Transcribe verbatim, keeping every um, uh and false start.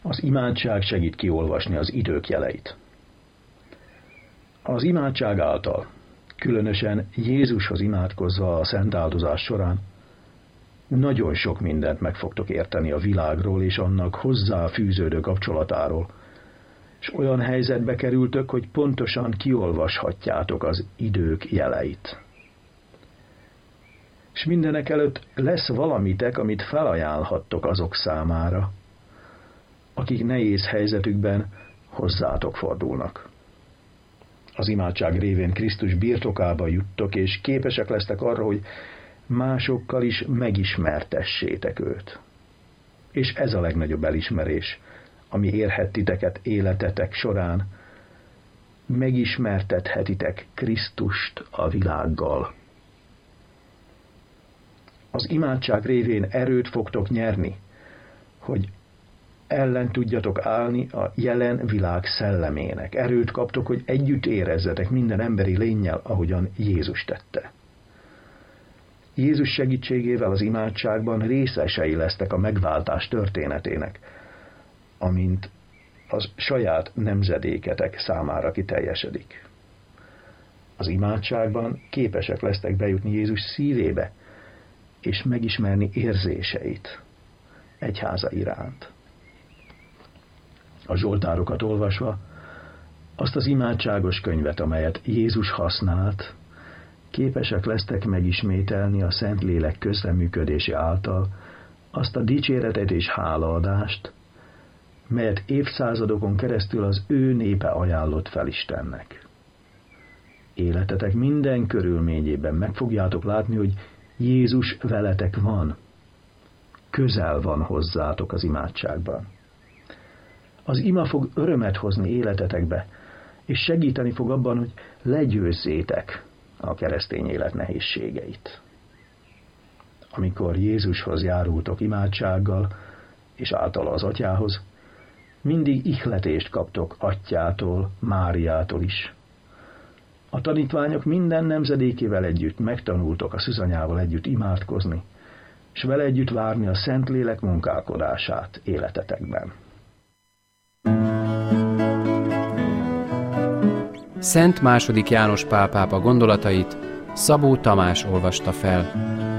Az imádság segít kiolvasni az idők jeleit. Az imádság által, különösen Jézushoz imádkozva a szent áldozás során, nagyon sok mindent meg fogtok érteni a világról és annak hozzá fűződő kapcsolatáról, és olyan helyzetbe kerültök, hogy pontosan kiolvashatjátok az idők jeleit. És mindenek előtt lesz valamitek, amit felajánlhattok azok számára, akik nehéz helyzetükben hozzátok fordulnak. Az imádság révén Krisztus birtokába juttok, és képesek lesztek arra, hogy másokkal is megismertessétek őt. És ez a legnagyobb elismerés, ami érhet titeket életetek során. Megismertethetitek Krisztust a világgal. Az imádság révén erőt fogtok nyerni, hogy ellen tudjatok állni a jelen világ szellemének. Erőt kaptok, hogy együtt érezzetek minden emberi lénnyel, ahogyan Jézus tette. Jézus segítségével az imádságban részesei lesztek a megváltás történetének, amint az saját nemzedéketek számára kiteljesedik. Az imádságban képesek lesztek bejutni Jézus szívébe, és megismerni érzéseit egyháza iránt. A zsoltárokat olvasva, azt az imádságos könyvet, amelyet Jézus használt, képesek lesztek megismételni a Szentlélek közreműködése által azt a dicséretet és hálaadást, melyet évszázadokon keresztül az ő népe ajánlott fel Istennek. Életetek minden körülményében meg fogjátok látni, hogy Jézus veletek van, közel van hozzátok az imádságban. Az ima fog örömet hozni életetekbe, és segíteni fog abban, hogy legyőzzétek a keresztény élet nehézségeit. Amikor Jézushoz járultok imádsággal, és általa az atyához, mindig ihletést kaptok atyától, Máriától is. A tanítványok minden nemzedékével együtt megtanultok a szűzanyával együtt imádkozni, és vele együtt várni a Szentlélek munkálkodását életetekben. Szent második János Pál pápa gondolatait Szabó Tamás olvasta fel.